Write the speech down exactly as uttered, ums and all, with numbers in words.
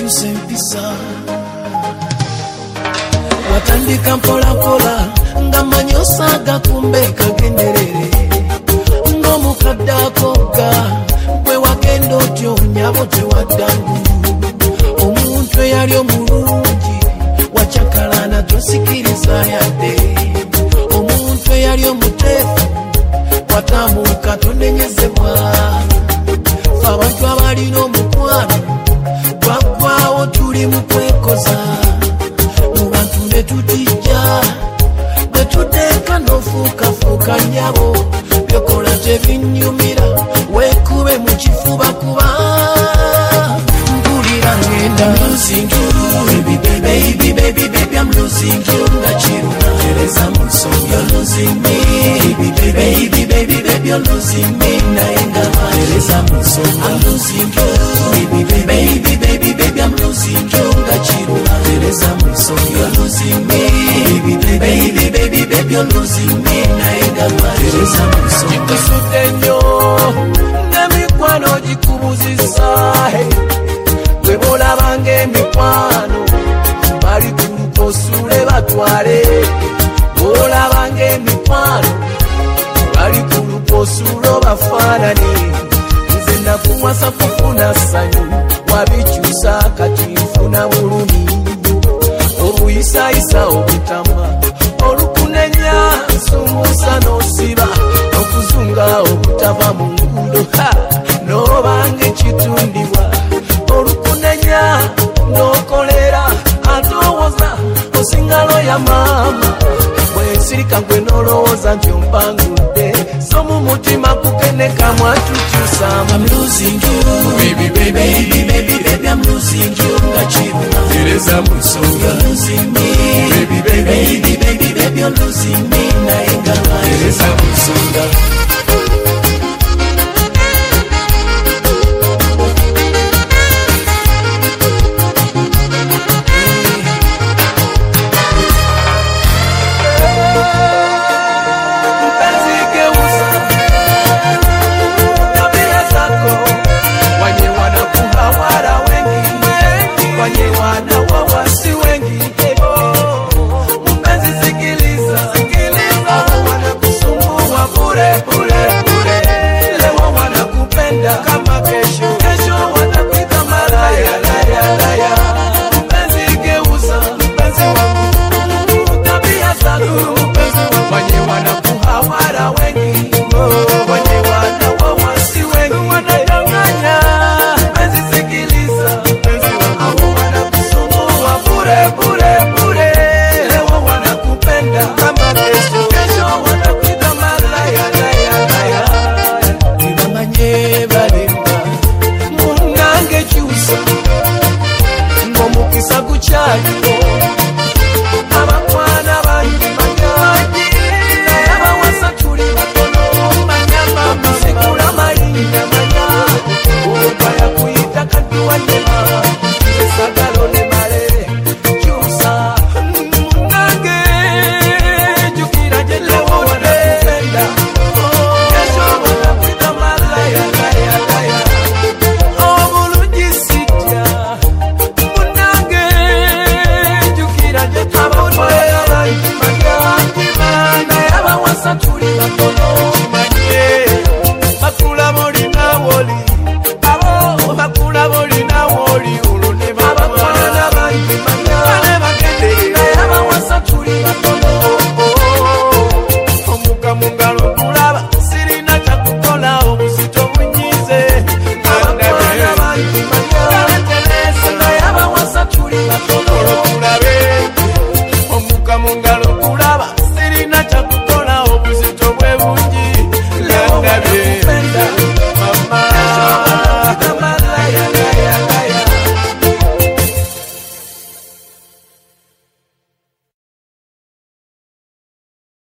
wakyusa empisa watandika mpola mpola nga manyosa gakumbe kagenderere ng'omukadde akoga bwe wagenda otyo nyabo tewaddangu omuntu eyali omulungi wacakalana tosikiriza yadde omuntu eyali omuteefu watamuka tonenyezebwa abantu abalina omukwano gwaggwawo tuli mu kwekoza mu bantu ne tutijja bwe tuteeka n'ofuukafuuka nnyabo byokola tebinyumira weekube mu kifuba kuba mpulira ngenda losing you baby baby baby baby I'm losing you ngakiruna tereza mu nsonga you're losing me baby baby baby baby you're losing me naye ngava tereza mu nsonga I'm losing you baby baby baby baby I'm losing you ngakiruna tereza mu nsonga you're losing me baby baby baby baby you're losing me naye ngava tereza mu nsonga ikusudde nnyo n'emikwano gikubuzisa bwe bolabanga emikwano bali kulukosule batwale bolabanga emikwano bali kulukosulo bafaanane nze nakuwasa kufuna ssanyu wabikyusa kati nfuna bulumi obuyisayisa obutama olukunenya nsumusa n'osiba okuzunga obutava mu ngudo n'obanga ekitundibwa olukunenya n'okolera atoowoza osingalo ya maama bwensirika gwe n'olowooza nti ompangudde so mu mutima kukeneka mwatukyusa I'm losing you baby baby baby baby baby I'm losing you ngakiruna tereza mu nsonga you're losing me baby baby baby baby baby you're losing me naye ngava tereza mu nsonga kama kesho kesho wanapita malaya laya laya mpenzi geuza mpenzi wangu tabia zako mpenzi wangu wenye wanakuhawara wengi wenye wanawawasi wengi wanadanganya mpenzi sikiliza mpenzi wangu wanakusumbua bure bure bure leo wanakupenda kama kesho